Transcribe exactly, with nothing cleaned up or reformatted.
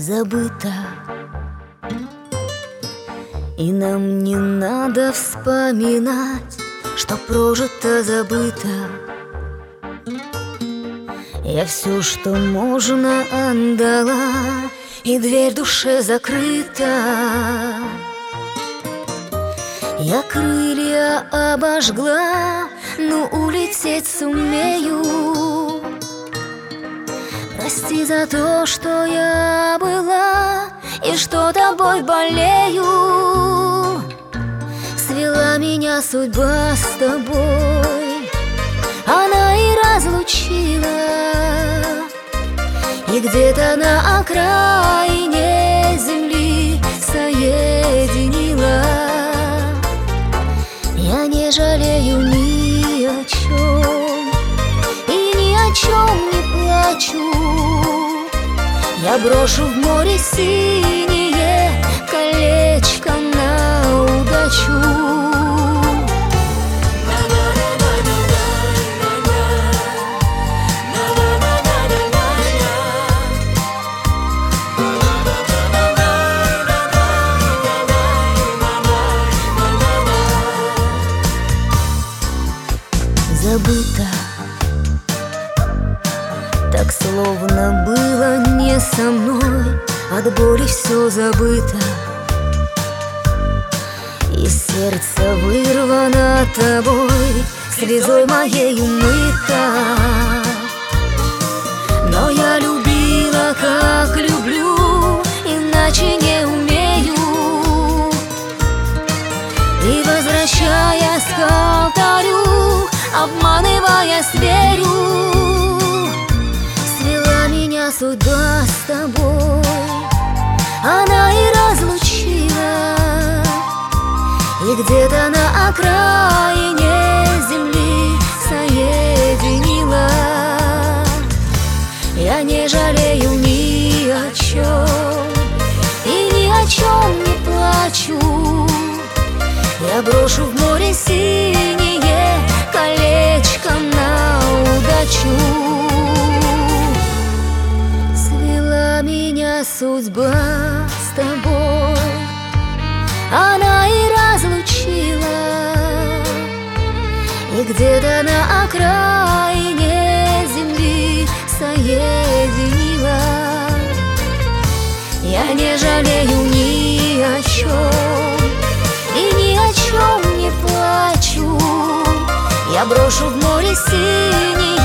забыто, и нам не надо вспоминать, что прожито, забыто. Я все, что можно, отдала, и дверь душе закрыта. Я крылья обожгла, но улететь сумею. Прости за то, что я была и что тобой болею. Свела меня судьба с тобой, она и разлучила. И где-то на окраине земли соединила. Я не жалею ни о чем и ни о чем не плачу. Я брошу в море синее колечко на удачу. Забыто, так словно было не со мной, от боли все забыто, и сердце вырвано тобой, слезой моей умыто. Но я любила, как люблю, иначе не умею. И возвращаясь к алтарю, обманываясь, верю. Свела меня судьба с тобой, она и разлучила. И где-то на окраине земли соединила. Я не жалею ни о чем и ни о чем не плачу. Я брошу в море синее колечко на удачу. Свела меня судьба с тобой, она и разлучила. И где-то на окраине земли соединила. Я не жалею ни о чем и ни о чем не плачу. Я брошу в море синее